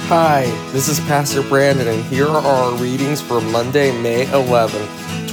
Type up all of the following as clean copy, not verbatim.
Hi, this is Pastor Brandon, and here are our readings for Monday, May 11th,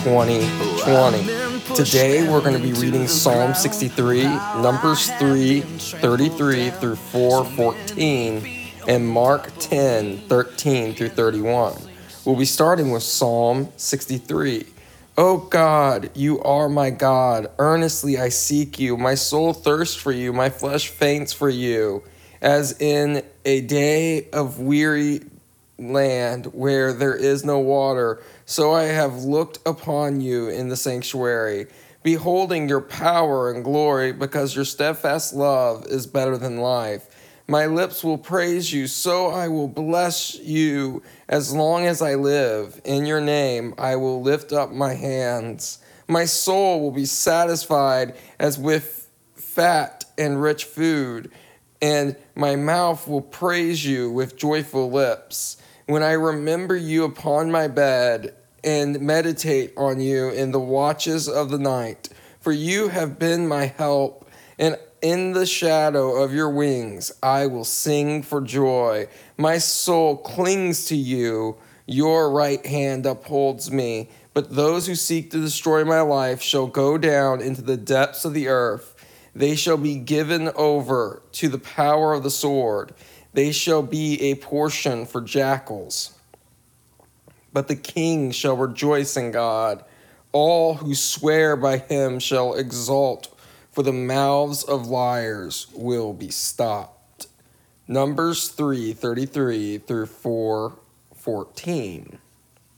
2020. Today we're going to be reading Psalm 63, Numbers 3:33 through 4:14, and Mark 10:13 through 31. We'll be starting with Psalm 63. O God, you are my God. Earnestly I seek you. My soul thirsts for you. My flesh faints for you, as in a day of weary land where there is no water. So I have looked upon you in the sanctuary, beholding your power and glory, because your steadfast love is better than life. My lips will praise you, so I will bless you as long as I live. In your name I will lift up my hands. My soul will be satisfied as with fat and rich food, and my mouth will praise you with joyful lips. When I remember you upon my bed and meditate on you in the watches of the night, for you have been my help, and in the shadow of your wings I will sing for joy. My soul clings to you, your right hand upholds me. But those who seek to destroy my life shall go down into the depths of the earth. They shall be given over to the power of the sword. They shall be a portion for jackals. But the king shall rejoice in God. All who swear by him shall exult, for the mouths of liars will be stopped. Numbers 3:33 through 4:14.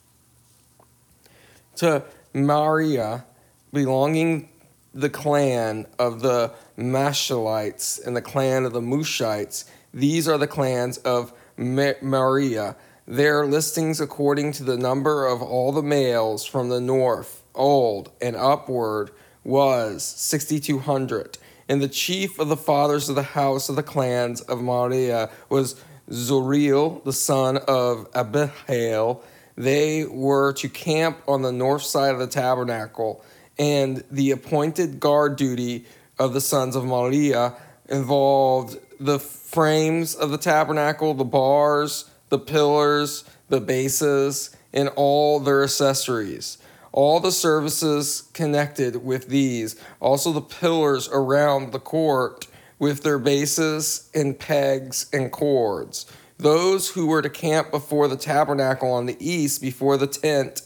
To Maria, belonging the clan of the Mashalites and the clan of the Mushites, these are the clans of Maria. Their listings according to the number of all the males from the north, old and upward, was 6,200. And the chief of the fathers of the house of the clans of Maria was Zuriel, the son of Abihail. They were to camp on the north side of the tabernacle, and the appointed guard duty of the sons of Maria involved the frames of the tabernacle, the bars, the pillars, the bases, and all their accessories. All the services connected with these, also the pillars around the court with their bases and pegs and cords. Those who were to camp before the tabernacle on the east, before the tent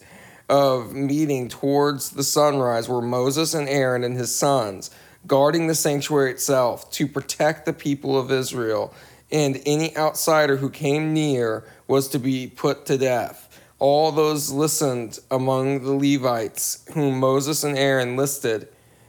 of meeting towards the sunrise, were Moses and Aaron and his sons, guarding the sanctuary itself to protect the people of Israel, and any outsider who came near was to be put to death. All those listened among the Levites, whom Moses and Aaron listed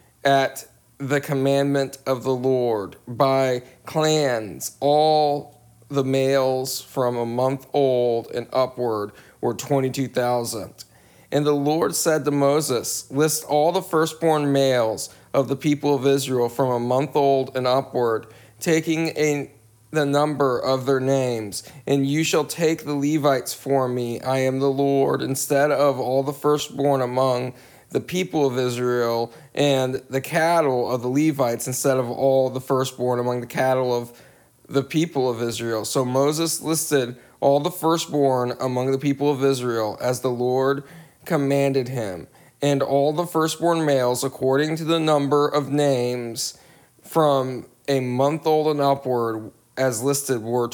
at the commandment of the Lord by clans. All the males from a month old and upward were 22,000. And the Lord said to Moses, list all the firstborn males of the people of Israel from a month old and upward, taking the number of their names. And you shall take the Levites for me. I am the Lord, instead of all the firstborn among the people of Israel, and the cattle of the Levites instead of all the firstborn among the cattle of the people of Israel. So Moses listed all the firstborn among the people of Israel as the Lord commanded him, and all the firstborn males according to the number of names from a month old and upward as listed were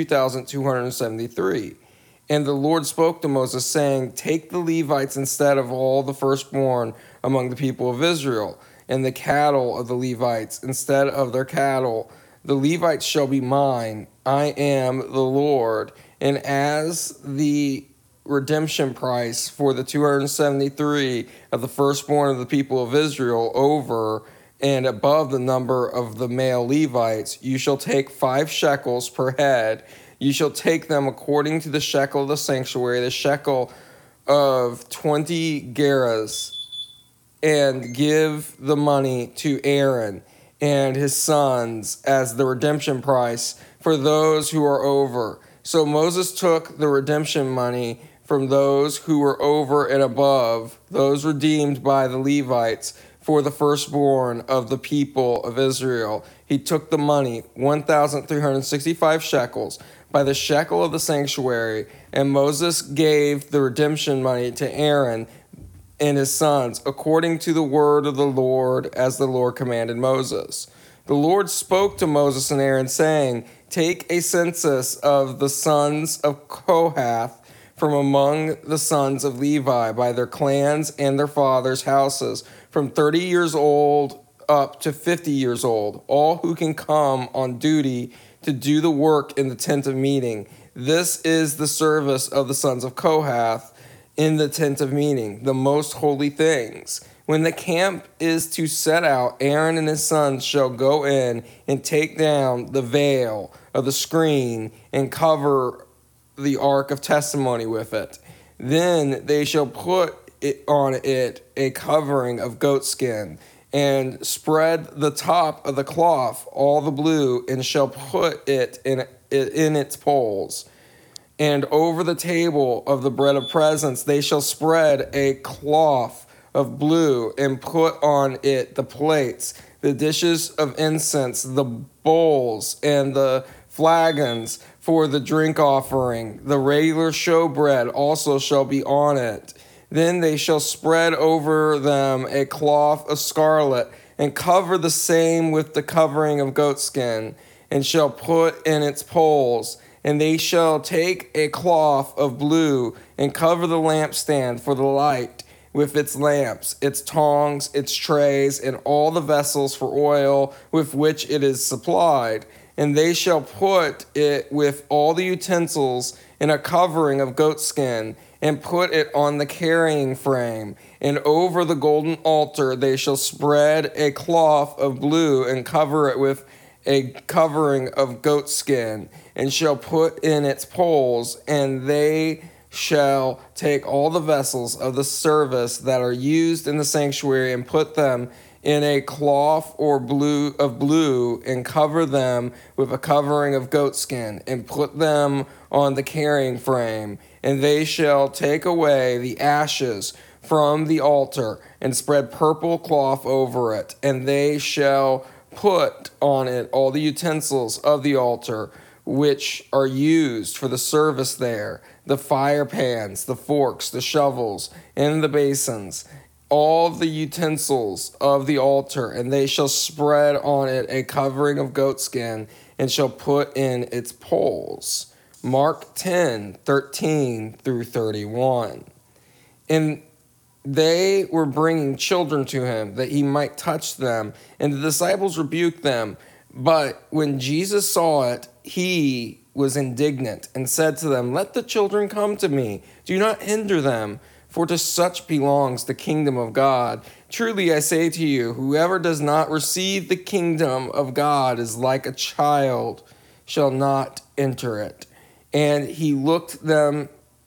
22,273. And the Lord spoke to Moses, saying, take the Levites instead of all the firstborn among the people of Israel, and the cattle of the Levites instead of their cattle. The Levites shall be mine. I am the Lord. And as the redemption price for the 273 of the firstborn of the people of Israel over and above the number of the male Levites, you shall take 5 shekels per head. You shall take them according to the shekel of the sanctuary, the shekel of 20 gerahs, and give the money to Aaron and his sons as the redemption price for those who are over. So Moses took the redemption money from those who were over and above, those redeemed by the Levites, for the firstborn of the people of Israel. He took the money, 1,365 shekels, by the shekel of the sanctuary. And Moses gave the redemption money to Aaron and his sons, according to the word of the Lord, as the Lord commanded Moses. The Lord spoke to Moses and Aaron, saying, Take a census of the sons of Kohath from among the sons of Levi by their clans and their fathers' houses, from 30 years old up to 50 years old, all who can come on duty to do the work in the tent of meeting. This is the service of the sons of Kohath in the tent of meeting, the most holy things. When the camp is to set out, Aaron and his sons shall go in and take down the veil of the screen and cover the ark of testimony with it. Then they shall put on it a covering of goatskin, and spread the top of the cloth all the blue, and shall put it in its poles. And over the table of the bread of presence they shall spread a cloth of blue, and put on it the plates, the dishes of incense, the bowls, and the flagons for the drink offering. The regular showbread also shall be on it. Then they shall spread over them a cloth of scarlet, and cover the same with the covering of goatskin, and shall put in its poles. And they shall take a cloth of blue, and cover the lampstand for the light with its lamps, its tongs, its trays, and all the vessels for oil with which it is supplied. And they shall put it with all the utensils in a covering of goatskin, and put it on the carrying frame. And over the golden altar they shall spread a cloth of blue, and cover it with a covering of goatskin, and shall put in its poles. And they shall take all the vessels of the service that are used in the sanctuary, and put them in a cloth of blue, and cover them with a covering of goatskin, and put them on the carrying frame. And they shall take away the ashes from the altar, and spread purple cloth over it. And they shall put on it all the utensils of the altar which are used for the service there, the fire pans, the forks, the shovels, and the basins, all the utensils of the altar. And they shall spread on it a covering of goatskin, and shall put in its poles. Mark 10:13 through 31. And they were bringing children to him, that he might touch them, and the disciples rebuked them. But when Jesus saw it, he was indignant, and said to them, Let the children come to me, do not hinder them, for to such belongs the kingdom of God. Truly I say to you, whoever does not receive the kingdom of God is like a child, shall not enter it. And he took them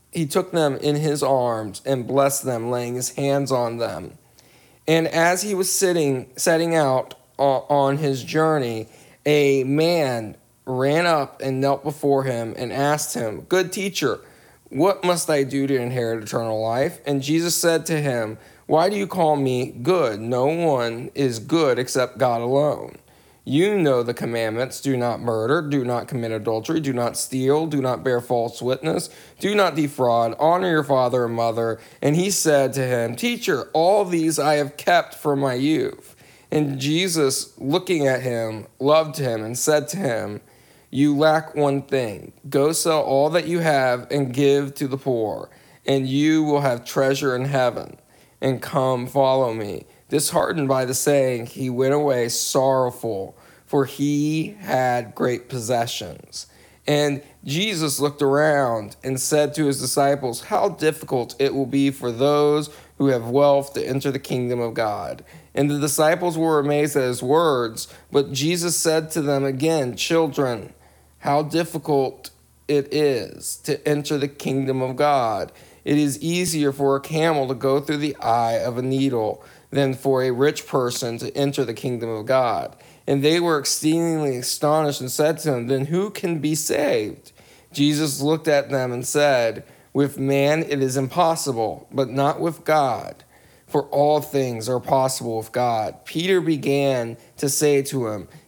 in his arms, and blessed them, laying his hands on them. And as he was setting out on his journey, a man ran up and knelt before him, and asked him, Good teacher, what must I do to inherit eternal life? And Jesus said to him, Why do you call me good? No one is good except God alone. You know the commandments: do not murder, do not commit adultery, do not steal, do not bear false witness, do not defraud, honor your father and mother. And he said to him, Teacher, all these I have kept from my youth. And Jesus, looking at him, loved him, and said to him, You lack one thing. Go sell all that you have and give to the poor, and you will have treasure in heaven. And come, follow me. Disheartened by the saying, he went away sorrowful, for he had great possessions. And Jesus looked around and said to his disciples, How difficult it will be for those who have wealth to enter the kingdom of God. And the disciples were amazed at his words. But Jesus said to them again, Children, how difficult it is to enter the kingdom of God. It is easier for a camel to go through the eye of a needle than for a rich person to enter the kingdom of God. And they were exceedingly astonished, and said to him, Then who can be saved? Jesus looked at them and said, With man it is impossible, but not with God. For all things are possible with God. Peter began to say to him,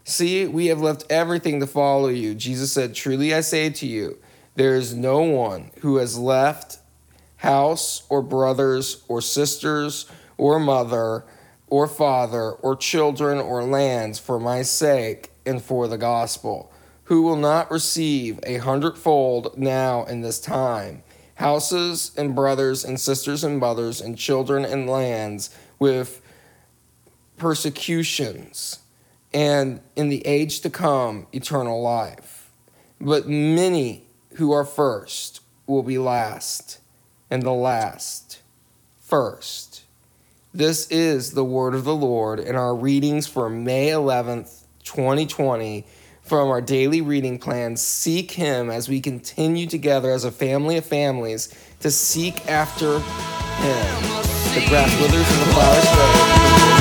See, we have left everything to follow you. Jesus said, truly I say to you, there is no one who has left house or brothers or sisters or mother or father or children or lands for my sake and for the gospel, who will not receive 100-fold now in this time, houses and brothers and sisters and mothers and children and lands with persecutions, and in the age to come, eternal life. But many who are first will be last, and the last first. This is the word of the Lord in our readings for May 11th, 2020, from our daily reading plan. Seek Him as we continue together as a family of families to seek after Him. The grass withers and the flowers fade.